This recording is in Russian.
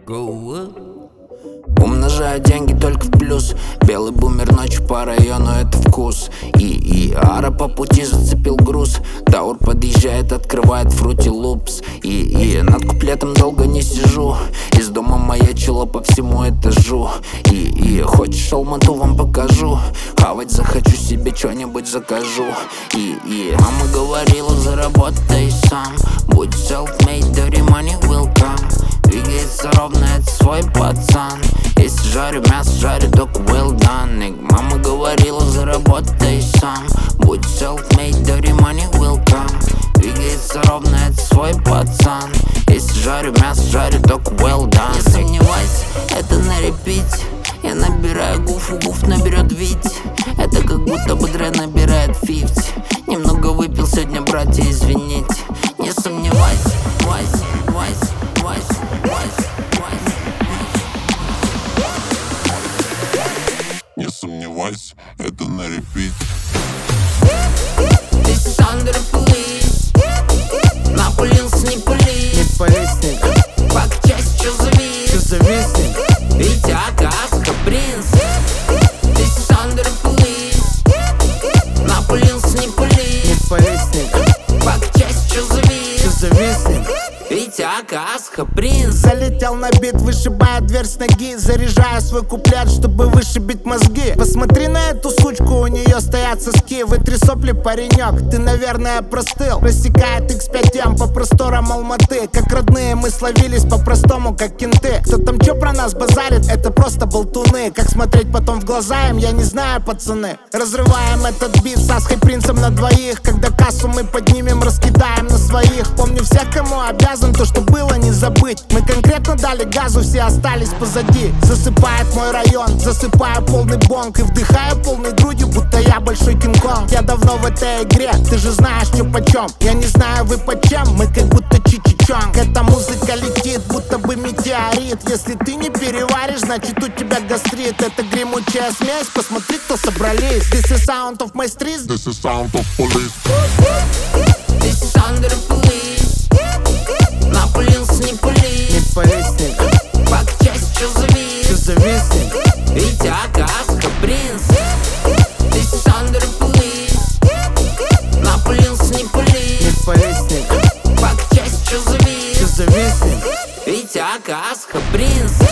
Умножаю деньги только в плюс. Белый бумер ночью по району, это вкус. И Ара по пути зацепил груз. Таур подъезжает, открывает Fruity Loops. И над куплетом долго не сижу. Из дома маячило по всему этажу. И хочешь Алмату вам покажу. Хавать захочу, себе что-нибудь закажу. И мама говорила, заработай сам. Будь self-made, dirty money will come. Двигается ровно, это свой пацан. Если жарю мясо, жарю только well done, nigga. Мама говорила, заработай сам. Будь self-made, dirty money will come. Двигается ровно, это свой пацан. Если жарю мясо, жарю только well done. Не сомневайся, это на репите. Я набираю гуфу, гуф наберет Вить. Это как будто бы Дре набирает 50. Немного выпил сегодня, братья, извините. Не сомневайся, вайс, вайс, вайс, вайс, вайс. Не сомневайся, это на репит. This is under the police. Напылился, не пылись. Не полезник, Пак часть, чё завис? ты завистник. Витя, Аска, принц. This is under the police. Напылился, не пылись. Не полезник, Пак часть, чё завис? ты завистник. Витя, Аска, принц. Залетел на бит, вышибая дверь с ноги. Заряжая свой куплет, чтобы вышибить мозги. Посмотри на эту сучку, у нее стоят соски. Вытри сопли, паренек, ты, наверное, простыл. Рассекает X5M по просторам Алматы. Как родные мы словились по-простому, как кенты. Кто там чё про нас базарит, это просто болтуны. Как смотреть потом в глаза им, я не знаю, пацаны. Разрываем этот бит с Аской принцем на двоих. Когда кассу мы поднимем, раскидаем на своих. Помню всех, кому обязан, то, что было, не забыть. Мы конкретно дали газу, все остались позади. Засыпает мой район, засыпаю полный бонг. И вдыхаю полной грудью, будто я большой Кинг-Конг. Я давно в этой игре, ты же знаешь, чё почем. Я не знаю, вы по чем, мы как будто Чичичонг. Эта музыка летит, будто бы метеорит. Если ты не переваришь, значит у тебя гастрит. Это гремучая смесь, посмотри, кто собрались. This is sound of my streets. This is sound of police. This is under the police. Напылился, не пылись. Не полезник, Пак часть, чё завис? ты завистник. Витя, Аска, принц. This is under the police. Напылился, не пылись. Не полезник, Пак часть, чё завис? ты завистник. Витя, Аска, принц.